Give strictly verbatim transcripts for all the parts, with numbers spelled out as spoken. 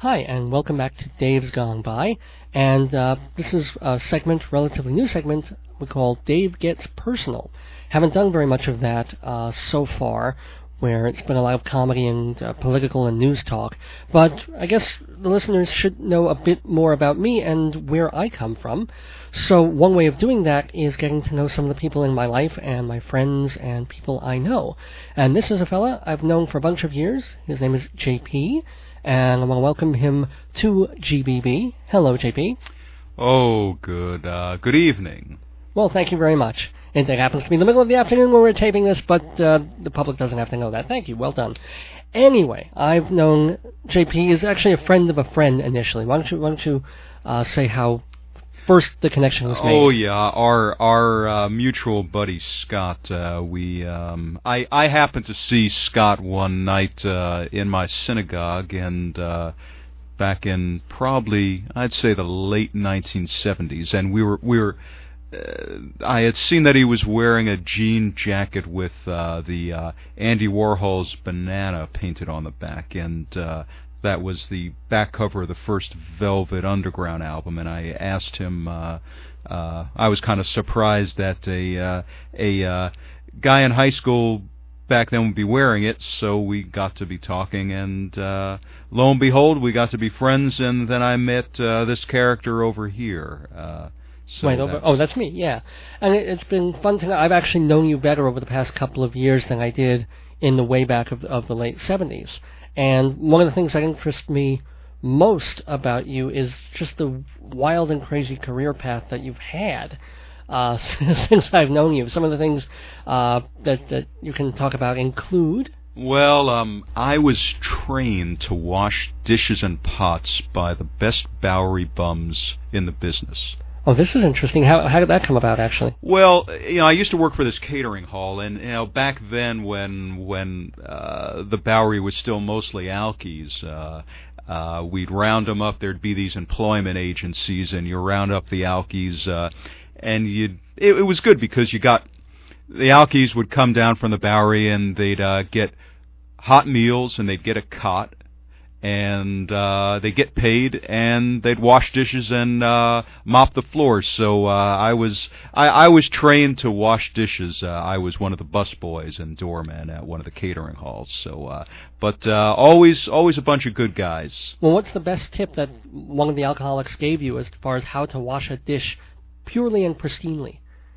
Hi, and welcome back to Dave's Gone By. And uh, this is a segment, relatively new segment, we call Dave Gets Personal. Haven't done very much of that uh, so far, where it's been a lot of comedy and uh, political and news talk. But I guess the listeners should know a bit more about me and where I come from. So one way of doing that is getting to know some of the people in my life and my friends and people I know. And this is a fella I've known for a bunch of years. His name is J P, and I want to welcome him to G B B. Hello, J P. Oh, good uh, good evening. Well, thank you very much. And it happens to be the middle of the afternoon when we're taping this, but uh, the public doesn't have to know that. Thank you. Well done. Anyway, I've known J P is actually a friend of a friend initially. Why don't you, why don't you uh, say how first the connection was made? Oh yeah, our our uh, mutual buddy Scott. Uh, we um, I I happened to see Scott one night uh, in my synagogue, and uh, back in probably I'd say the late nineteen seventies, and we were we were. Uh, I had seen that he was wearing a jean jacket with uh, the uh, Andy Warhol's banana painted on the back, and uh, that was the back cover of the first Velvet Underground album. And I asked him, uh, uh, I was kind of surprised that a uh, a uh, guy in high school back then would be wearing it, so we got to be talking, and uh, lo and behold, we got to be friends, and then I met uh, this character over here. Uh, So right over. Oh, that's me. Yeah, and it, it's been fun to know. I've actually known you better over the past couple of years than I did in the way back of, of the late seventies. And one of the things that interests me most about you is just the wild and crazy career path that you've had uh, since I've known you. Some of the things uh, that that you can talk about include. Well, um, I was trained to wash dishes and pots by the best Bowery bums in the business. Oh, this is interesting. How how did that come about, actually? Well, you know, I used to work for this catering hall, and you know, back then when when uh, the Bowery was still mostly Alkies, uh, uh, we'd round them up. There'd be these employment agencies, and you round up the Alkies, uh, and you'd it, it was good because you got the Alkies would come down from the Bowery, and they'd uh, get hot meals, and they'd get a cot. And uh, they get paid, and they'd wash dishes and uh, mop the floors. So uh, I was I, I was trained to wash dishes. Uh, I was one of the busboys and doormen at one of the catering halls. So, uh, but uh, always always a bunch of good guys. Well, what's the best tip that one of the alcoholics gave you as far as how to wash a dish purely and pristinely?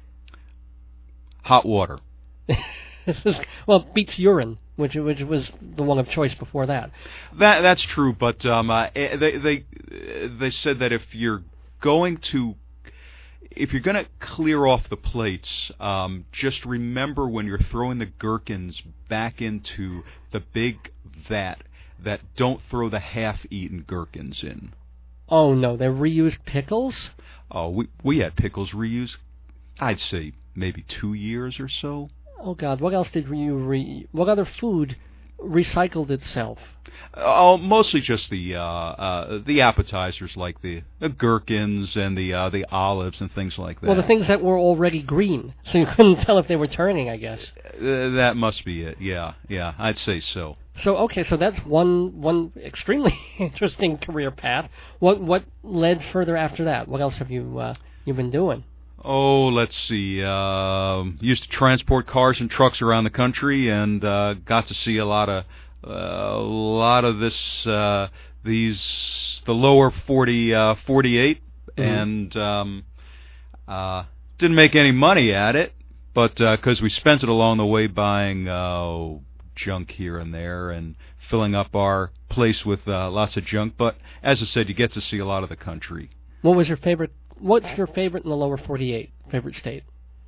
Hot water. This is, well, beats urine, which which was the one of choice before that. That that's true, but um, uh, they they they said that if you're going to if you're going to clear off the plates, um, just remember when you're throwing the gherkins back into the big vat that don't throw the half-eaten gherkins in. Oh no, they're reused pickles? Oh, we we had pickles reused. I'd say maybe two years or so. Oh God, what else did you re? What other food recycled itself? Oh, mostly just the uh, uh, the appetizers, like the, the gherkins and the uh, the olives and things like that. Well, the things that were already green, so you couldn't tell if they were turning, I guess. Uh, that must be it. Yeah, yeah, I'd say so. So okay, so that's one one extremely interesting career path. What what led further after that? What else have you uh, you been doing? Oh, let's see. Uh, used to transport cars and trucks around the country, and uh, got to see a lot of uh, a lot of this uh, these the lower forty uh, forty-eight, mm-hmm. and um, uh, didn't make any money at it, but because uh, we spent it along the way buying uh, junk here and there and filling up our place with uh, lots of junk. But as I said, you get to see a lot of the country. What was your favorite? What's your favorite in the lower forty-eight? Favorite state?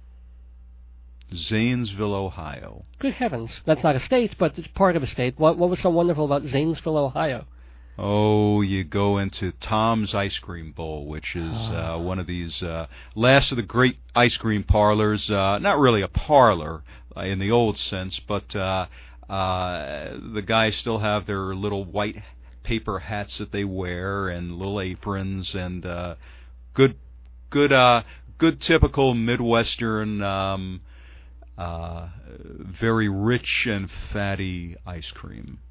Zanesville, Ohio. Good heavens. That's not a state, but it's part of a state. What what was so wonderful about Zanesville, Ohio? Oh, you go into Tom's Ice Cream Bowl, which is uh, one of these uh, last of the great ice cream parlors. Uh, not really a parlor uh, in the old sense, but uh, uh, the guys still have their little white paper hats that they wear and little aprons and... Uh, Good, good, uh, good typical Midwestern, um, uh, very rich and fatty ice cream.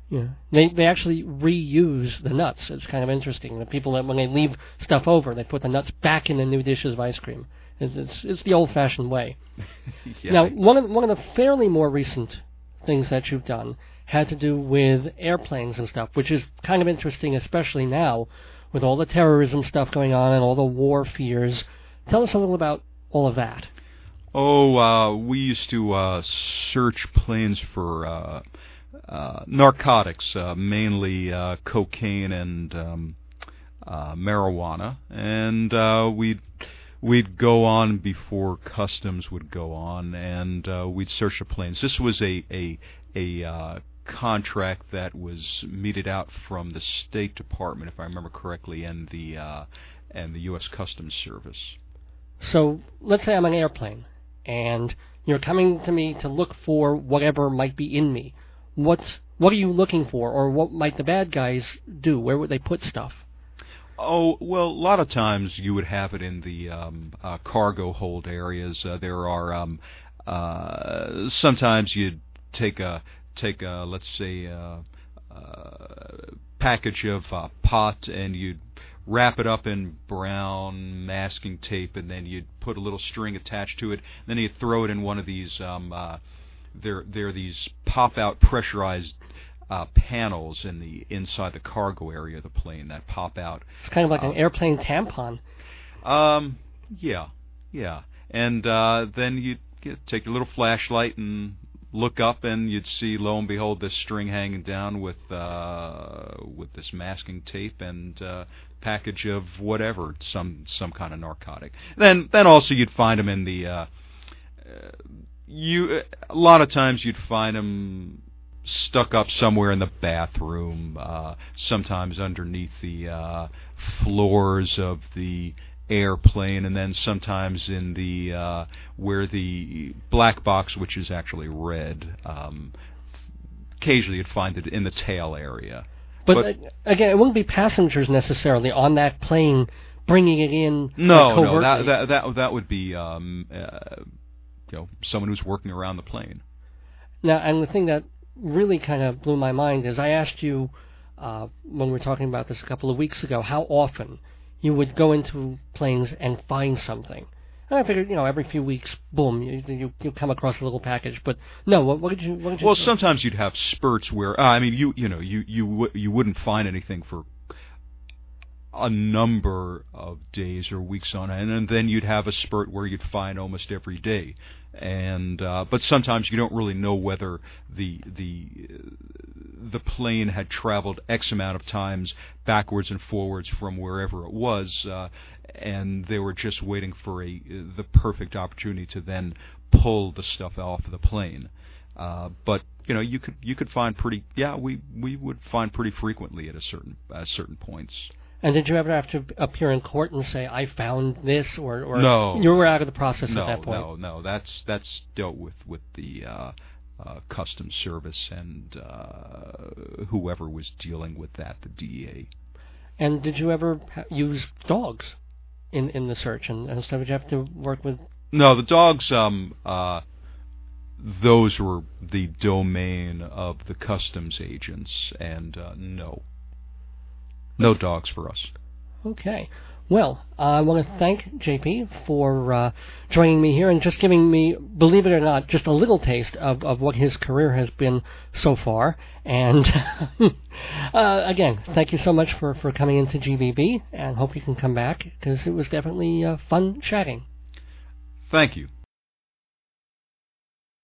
Yeah, they they actually reuse the nuts. It's kind of interesting. The people that when they leave stuff over, they put the nuts back in the new dishes of ice cream. It's it's, it's the old-fashioned way. Yeah. Now, one of one of the fairly more recent things that you've done had to do with airplanes and stuff, which is kind of interesting, especially now with all the terrorism stuff going on and all the war fears. Tell us a little about all of that. Oh, uh, we used to uh, search planes for uh, uh, narcotics, uh, mainly uh, cocaine and um, uh, marijuana, and uh, we'd we'd go on before customs would go on, and uh, we'd search the planes. This was a a a uh, contract that was meted out from the State Department, if I remember correctly, and the uh, and the U S Customs Service. So let's say I'm an airplane, and you're coming to me to look for whatever might be in me. What's what are you looking for, or what might the bad guys do? Where would they put stuff? Oh, well, a lot of times you would have it in the um, uh, cargo hold areas. Uh, there are um, uh, sometimes you'd take a take a let's say a, a package of uh, pot, and you'd wrap it up in brown masking tape, and then you'd put a little string attached to it. And then you'd throw it in one of these. Um, uh, there, there are these pop-out pressurized uh, panels in the inside the cargo area of the plane that pop out. It's kind of like uh, an airplane tampon. Um, yeah, yeah. And uh, then you'd get, take your little flashlight and look up, and you'd see, lo and behold, this string hanging down with uh, with this masking tape and uh, package of whatever, some some kind of narcotic. Then then also you'd find them in the uh, uh, you a lot of times you'd find them stuck up somewhere in the bathroom, uh, sometimes underneath the uh, floors of the airplane, and then sometimes in the uh, where the black box, which is actually red. Um, occasionally, you'd find it in the tail area. But, but uh, again, it wouldn't be passengers necessarily on that plane bringing it in. No, like, no, that that that that would be um, uh, you know, someone who's working around the plane. Now, and the thing that really kind of blew my mind is I asked you uh, when we were talking about this a couple of weeks ago how often you would go into planes and find something. And I figured, you know, every few weeks, boom, you you, you come across a little package. But no, what, what did you? What did you well, do? sometimes you'd have spurts where uh, I mean, you you know, you you w- you wouldn't find anything for a number of days or weeks on end, and then you'd have a spurt where you'd find almost every day. And uh, but sometimes you don't really know whether the the the plane had traveled X amount of times backwards and forwards from wherever it was, uh, and they were just waiting for a the perfect opportunity to then pull the stuff off of the plane. Uh, but you know, you could you could find pretty yeah we we would find pretty frequently at a certain at certain points. And did you ever have to appear in court and say, I found this, or, or no, you were out of the process no, at that point? No, no, that's that's dealt with with the uh, uh, Customs Service and uh, whoever was dealing with that, the D E A. And did you ever ha- use dogs in, in the search and, and stuff? Did you have to work with? No, the dogs, um, uh, those were the domain of the customs agents, and uh, no. No dogs for us. Okay. Well, uh, I want to thank J P for uh, joining me here and just giving me, believe it or not, just a little taste of, of what his career has been so far. And uh, again, thank you so much for, for coming into G B B, and hope you can come back because it was definitely uh, fun chatting. Thank you.